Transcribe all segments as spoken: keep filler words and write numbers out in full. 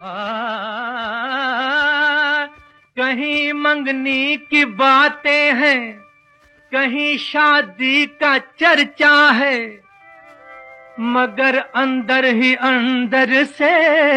कहीं मंगनी की बातें हैं, कहीं शादी का चर्चा है, मगर अंदर ही अंदर से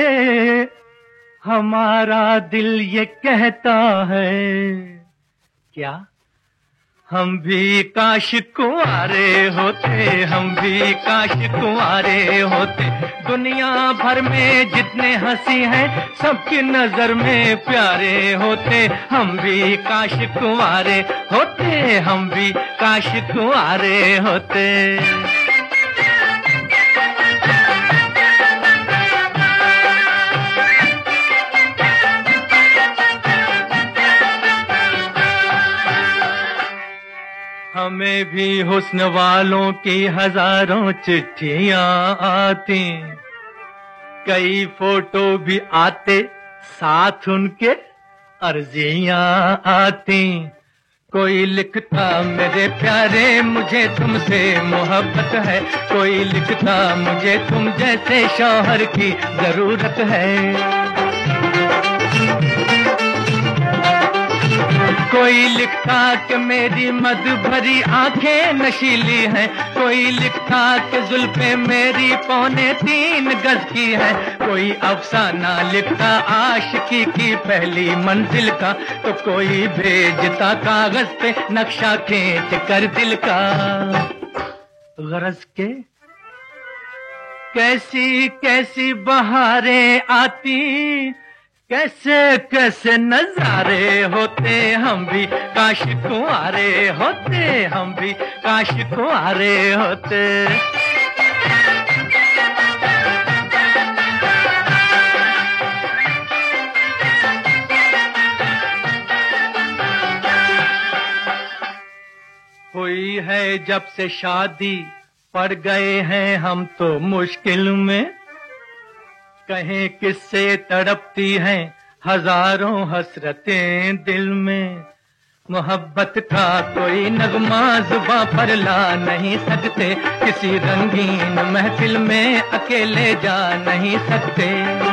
हमारा दिल ये कहता है, क्या हम भी काश कुंवारे होते, हम भी काश कुंवारे होते। दुनिया भर में जितने हंसी हैं सबकी नजर में प्यारे होते, हम भी काश कुंवारे होते, हम भी काश कुंवारे होते। हमें भी हुस्न वालों की हजारों चिट्ठियां आती, कई फोटो भी आते साथ उनके अर्जियां आती। कोई लिखता मेरे प्यारे मुझे तुमसे मोहब्बत है, कोई लिखता मुझे तुम जैसे शौहर की जरूरत है। कोई लिखता कि मेरी मद भरी आंखें नशीली हैं, कोई लिखता कि जुल्फें मेरी पौने तीन गज की है। कोई अफसाना लिखता आशिकी की पहली मंजिल का, तो कोई भेजता कागज पे नक्शा खींच कर दिल का। गरज के कैसी कैसी बहारें आती, कैसे कैसे नजारे होते, हम भी काश कुंवारे होते, हम भी काश कुंवारे होते। हुई है जब से शादी, पड़ गए हैं हम तो मुश्किल में। कहें किससे तड़पती हैं हजारों हसरतें दिल में। मोहब्बत का कोई नगमा जुबां पर ला नहीं सकते, किसी रंगीन महफिल में अकेले जा नहीं सकते।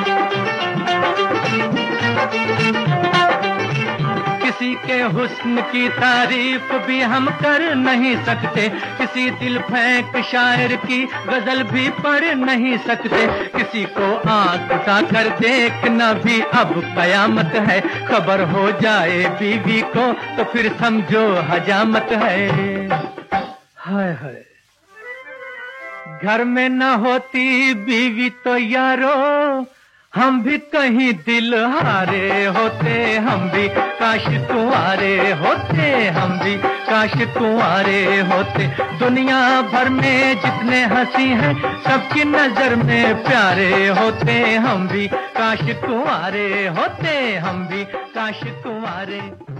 किसी के हुस्न की तारीफ भी हम कर नहीं सकते, किसी दिल फेंक शायर की गजल भी पढ़ नहीं सकते। किसी को आंख उठाकर देखना भी अब कयामत है, खबर हो जाए बीवी को तो फिर समझो हजामत है। हाय हाय, घर में न होती बीवी तो यारो हम भी कहीं दिल हारे होते, हम भी काश कुंवारे होते, हम भी काश कुंवारे होते। दुनिया भर में जितने हंसी हैं सबकी नजर में प्यारे होते, हम भी काश कुंवारे होते, हम भी काश कुंवारे।